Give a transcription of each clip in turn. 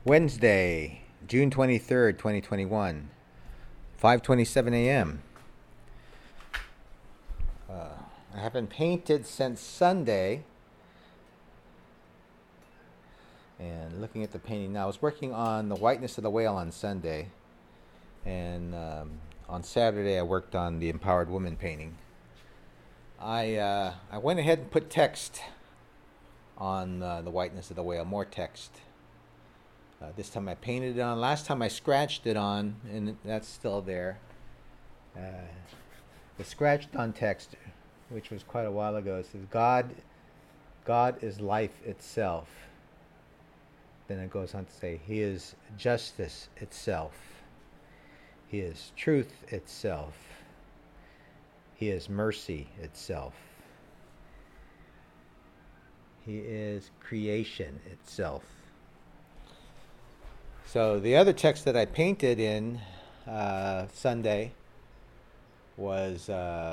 Wednesday, June 23rd, 2021, 5:27 a.m. I haven't painted since Sunday. And looking at the painting now, I was working on the whiteness of the whale on Sunday. And on Saturday, I worked on the empowered woman painting. I went ahead and put text on the whiteness of the whale, more text. This time I painted it on. Last time I scratched it on, and that's still there. The scratched on text, which was quite a while ago, it says, God is life itself. Then it goes on to say, He is justice itself. He is truth itself. He is mercy itself. He is creation itself. So the other text that I painted in Sunday was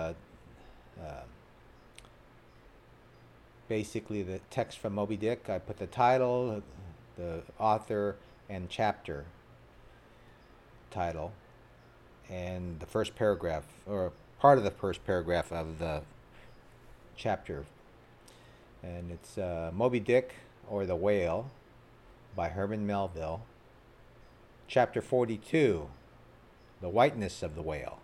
basically the text from Moby Dick. I put the title, the author, and chapter title, and the first paragraph, or part of the first paragraph of the chapter. And it's Moby Dick, or The Whale, by Herman Melville. Chapter 42, The Whiteness of the Whale.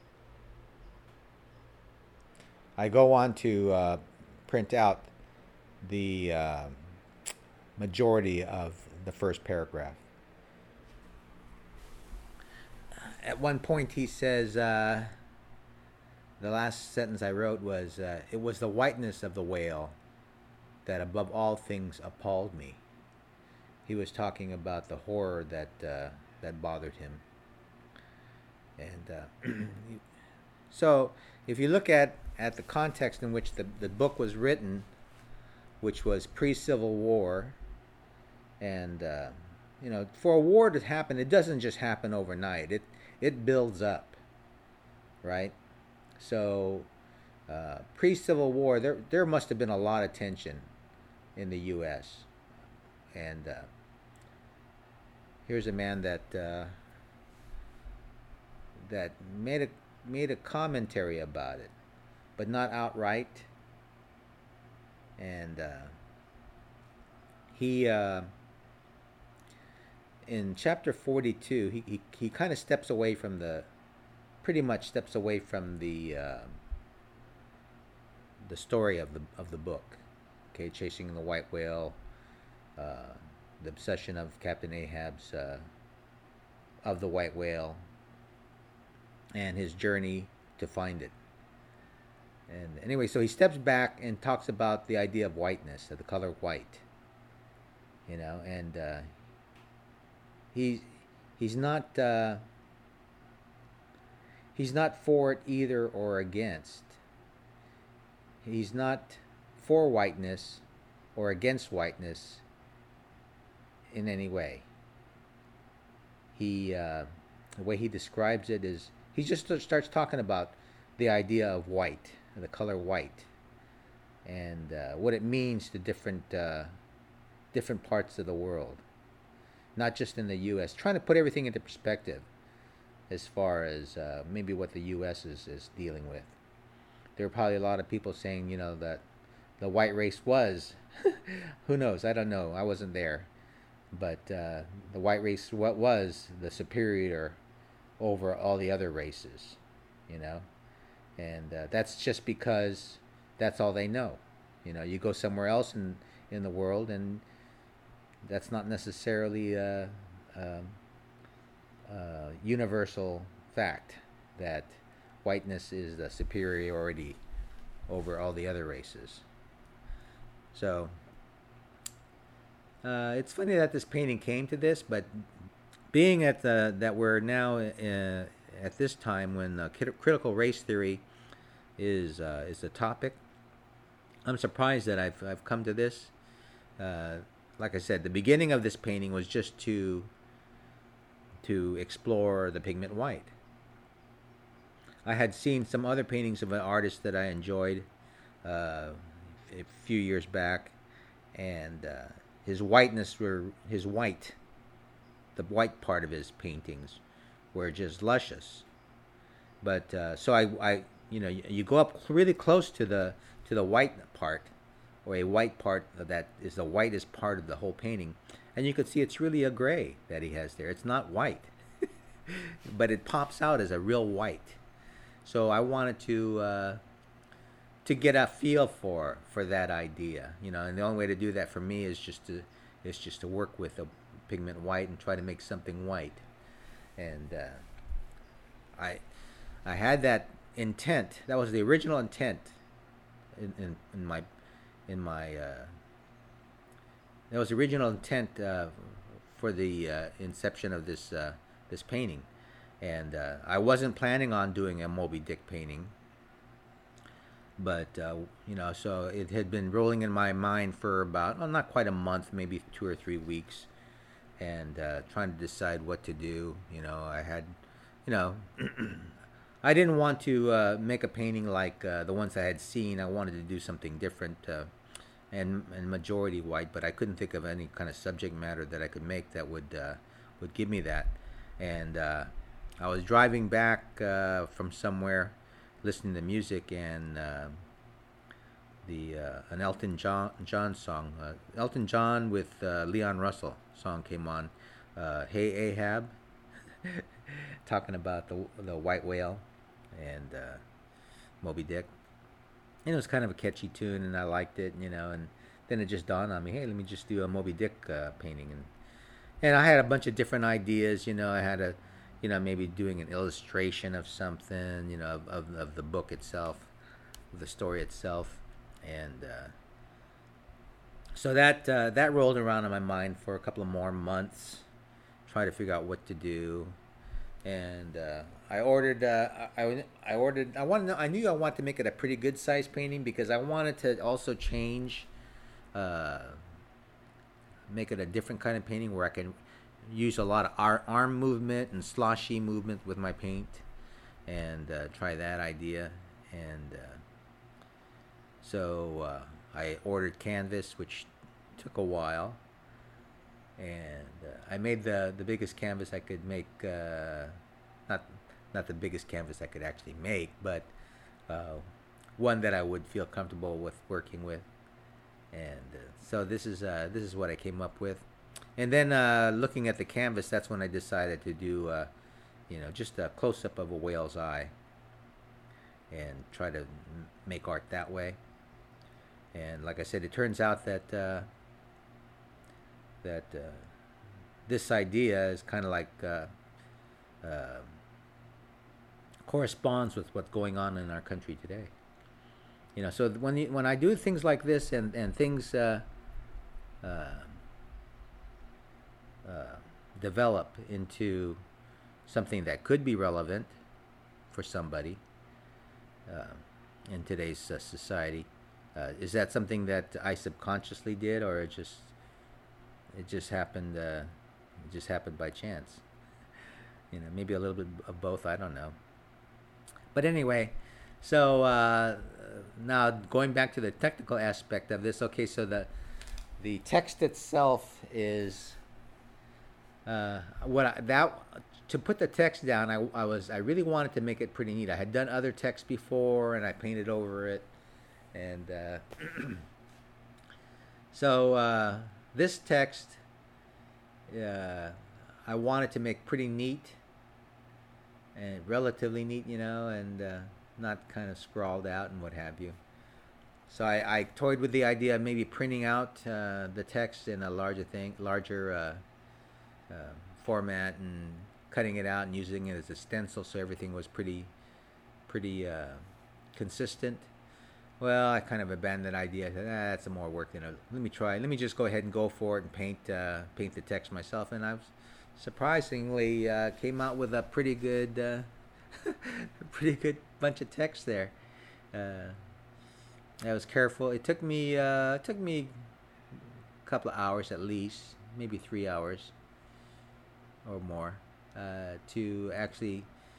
I go on to print out the majority of the first paragraph. At one point he says, the last sentence I wrote was, it was the whiteness of the whale that above all things appalled me. He was talking about the horror that bothered him. And so if you look at the context in which the book was written, which was pre-Civil War, and for a war to happen, it doesn't just happen overnight. It builds up, right? So pre-Civil War, there must have been a lot of tension in the U.S. And here's a man that made a commentary about it, but not outright. And he in chapter 42, he kind of pretty much steps away from the story of the book. Okay, chasing the white whale, the obsession of Captain Ahab's of the white whale, and his journey to find it. And anyway, so he steps back and talks about the idea of whiteness, of the color white. And he's not for it either or against. He's not for whiteness or against whiteness in any way. The way he describes it is, he just starts talking about the idea of white, the color white, and what it means to different parts of the world, not just in the U.S. Trying to put everything into perspective as far as maybe what the U.S. is dealing with. There are probably a lot of people saying, that the white race was, who knows? I don't know. I wasn't there. But the white race was the superior over all the other races, And that's just because that's all they know. You go somewhere else in the world, and that's not necessarily a universal fact that whiteness is the superiority over all the other races. So it's funny that this painting came to this, but being that we're now at this time when critical race theory is a topic, I'm surprised that I've come to this. Like I said, the beginning of this painting was just to explore the pigment white. I had seen some other paintings of an artist that I enjoyed a few years back, and his white the white part of his paintings were just luscious. But so I you go up really close to the white part, or a white part that is the whitest part of the whole painting, and you could see it's really a gray that he has there. It's not white, but it pops out as a real white. So I wanted to get a feel for that idea, and the only way to do that for me is just to work with a pigment white and try to make something white. And I I had that intent. That was the original intent in my in my that was the original intent for the inception of this painting. And I wasn't planning on doing a Moby Dick painting, but so it had been rolling in my mind for about, well, not quite a month, maybe 2 or 3 weeks, and trying to decide what to do. I had, you know, I didn't want to make a painting like the ones I had seen. I wanted to do something different, and majority white, but I couldn't think of any kind of subject matter that I could make that would give me that. And I was driving back from somewhere, listening to music, and the an Elton John song, Elton John with Leon Russell song came on, "Hey Ahab," talking about the white whale and Moby Dick. And it was kind of a catchy tune, and I liked it, and then it just dawned on me, hey, let me just do a Moby Dick painting, and I had a bunch of different ideas. I had a, maybe doing an illustration of something, of the book itself, of the story itself, and so that rolled around in my mind for a couple of more months, trying to figure out what to do. And I ordered. I ordered. I knew I wanted to make it a pretty good size painting, because I wanted to also change, make it a different kind of painting where I can use a lot of arm movement and sloshy movement with my paint, and try that idea. And so I ordered canvas, which took a while, and I made the biggest canvas I could make. Not the biggest canvas I could actually make, but one that I would feel comfortable with working with. And so this is what I came up with. And then looking at the canvas, that's when I decided to do just a close up of a whale's eye, and try to make art that way. And like I said, it turns out that this idea is kind of like corresponds with what's going on in our country today. So when I do things like this, and things develop into something that could be relevant for somebody in today's society, is that something that I subconsciously did, or it just happened? It just happened by chance. Maybe a little bit of both. I don't know. But anyway, so now going back to the technical aspect of this. Okay, so the text itself is to put the text down. I really wanted to make it pretty neat. I had done other text before, and I painted over it, and so this text I wanted to make pretty neat, and relatively neat, and not kind of scrawled out and what have you. So I toyed with the idea of maybe printing out the text in a larger format, and cutting it out and using it as a stencil, so everything was pretty consistent. Well, I kind of abandoned that idea. I said, that's more work than let me try. Let me just go ahead and go for it and paint the text myself. And I was surprisingly came out with a pretty good pretty good bunch of text there. I was careful. It took me a couple of hours at least, maybe 3 hours or more, to actually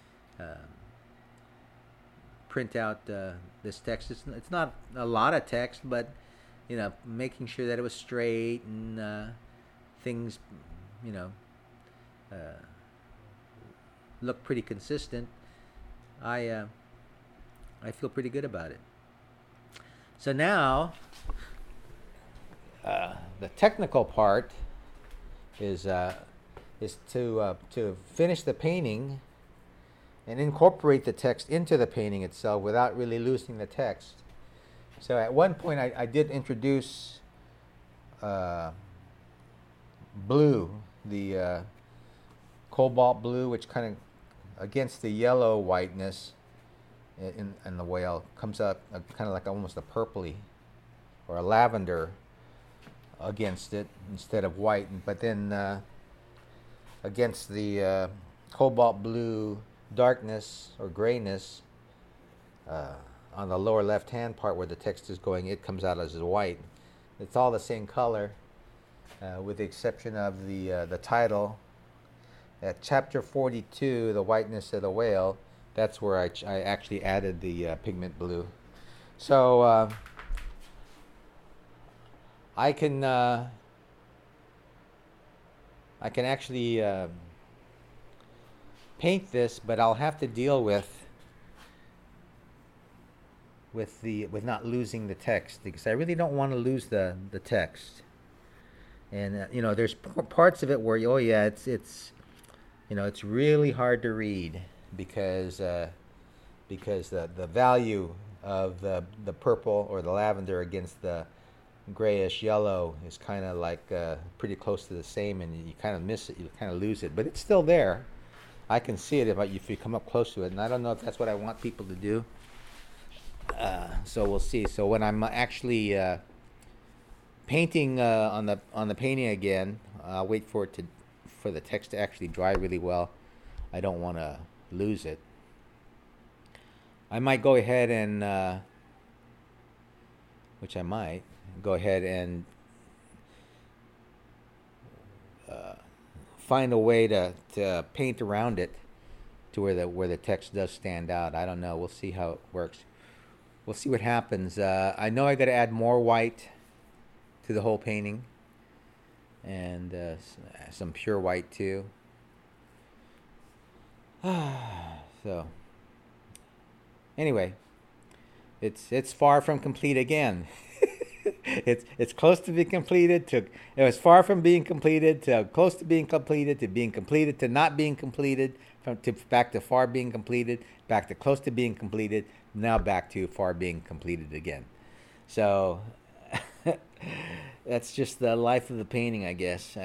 print out this text. It's not a lot of text, but making sure that it was straight, and things, look pretty consistent, I uh, I feel pretty good about it. So now the technical part is to finish the painting and incorporate the text into the painting itself without really losing the text. So at one point I did introduce uh, blue, the cobalt blue, which kind of against the yellow whiteness in the whale comes up kind of like almost a purpley or a lavender against it instead of white. But then against the cobalt blue darkness or grayness on the lower left hand part where the text is going, it comes out as white. It's all the same color with the exception of the title. At chapter 42, The Whiteness of the Whale, that's where I actually added the pigment blue. So I can actually paint this, but I'll have to deal with not losing the text, because I really don't want to lose the text. And there's parts of it where it's really hard to read because the value of the purple or the lavender against the grayish yellow is kind of like pretty close to the same, and you kind of miss it, you kind of lose it, but it's still there. I can see it if you come up close to it, and I don't know if that's what I want people to do. So we'll see. So when I'm actually painting on the painting again, I'll wait for the text to actually dry really well. I don't want to lose it. I might go ahead and which I might go ahead and find a way to paint around it to where the text does stand out. I don't know. We'll see how it works. We'll see what happens. I know I got to add more white to the whole painting, and some pure white too. So anyway, it's far from complete again. It's close to being completed. It was far from being completed to close to being completed to being completed to not being completed, back to far being completed, back to close to being completed, now back to far being completed again. So that's just the life of the painting, I guess.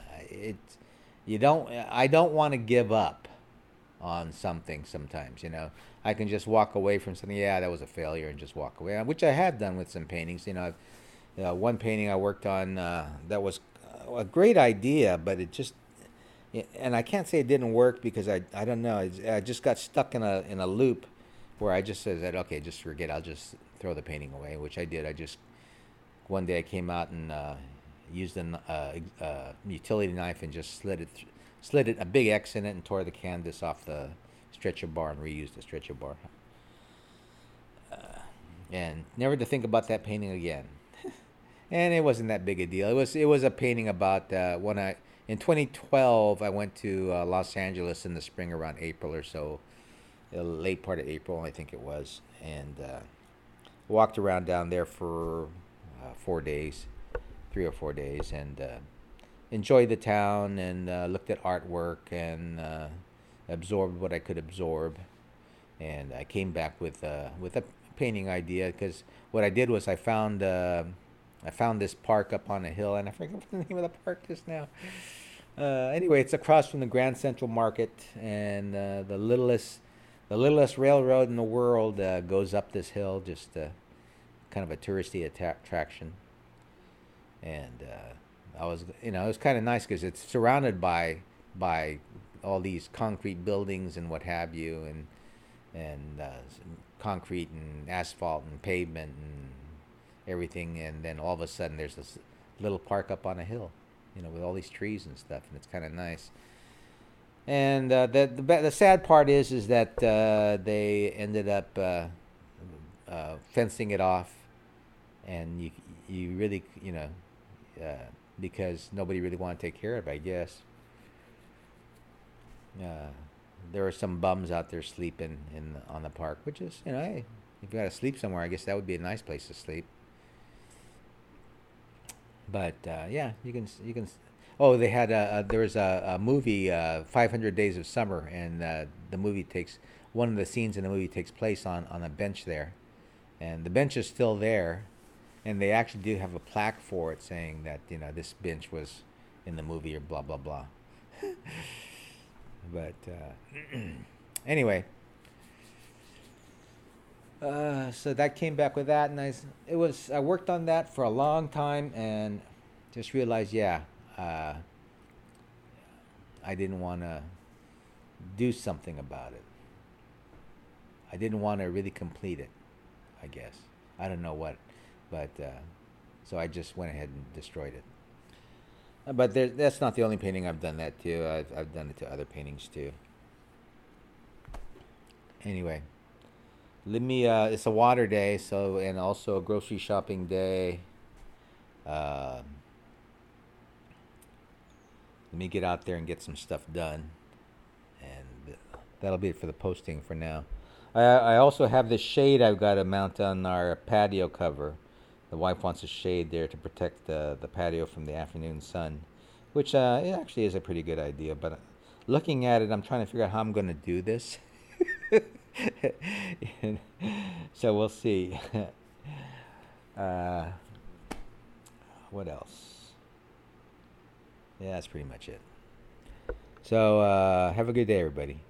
I don't want to give up on something sometimes. I can just walk away from something. Yeah, that was a failure, and just walk away, which I have done with some paintings. One painting I worked on that was a great idea, but it just, and I can't say it didn't work because I don't know. I just got stuck in a loop where I just said, okay, just forget. I'll just throw the painting away, which I did. One day I came out and used a utility knife and just slid it a big X in it and tore the canvas off the stretcher bar and reused the stretcher bar. And never to think about that painting again. And it wasn't that big a deal. It was a painting about in 2012 I went to Los Angeles in the spring around April or so, the late part of April I think it was, and walked around down there for 4 days, 3 or 4 days, and enjoyed the town and looked at artwork and absorbed what I could absorb. And I came back with a painting idea, because what I did was I found this park up on a hill, and I forget what the name of the park is now. Anyway, it's across from the Grand Central Market, and the littlest railroad in the world goes up this hill, just kind of a touristy attraction. And it was kind of nice because it's surrounded by all these concrete buildings and what have you, and concrete and asphalt and pavement and everything, and then all of a sudden there's this little park up on a hill, with all these trees and stuff, and it's kind of nice. And the sad part is that they ended up fencing it off, and you really because nobody really wanted to take care of it, I guess. Uh, there are some bums out there sleeping on the park, which is, hey, if you got to sleep somewhere, I guess that would be a nice place to sleep. But yeah, you can. Oh, they had there was a movie, 500 Days of Summer, and the movie takes one of the scenes in the movie takes place on a bench there, and the bench is still there, and they actually do have a plaque for it saying that this bench was in the movie or blah blah blah. But anyway, so that came back with that, and I worked on that for a long time, and just realized, yeah, uh, I didn't want to do something about it. I didn't want to really complete it. I guess I don't know what, but so I just went ahead and destroyed it. But that's not the only painting I've done that to. I've done it to other paintings too. Anyway, let me. It's a water day, so and also a grocery shopping day. Uh, Let me get out there and get some stuff done, and that'll be it for the posting for now. I also have this shade I've got to mount on our patio cover. The wife wants a shade there to protect the patio from the afternoon sun, which it actually is a pretty good idea. But looking at it, I'm trying to figure out how I'm going to do this. So we'll see. uh, what else? Yeah, that's pretty much it. So have a good day, everybody.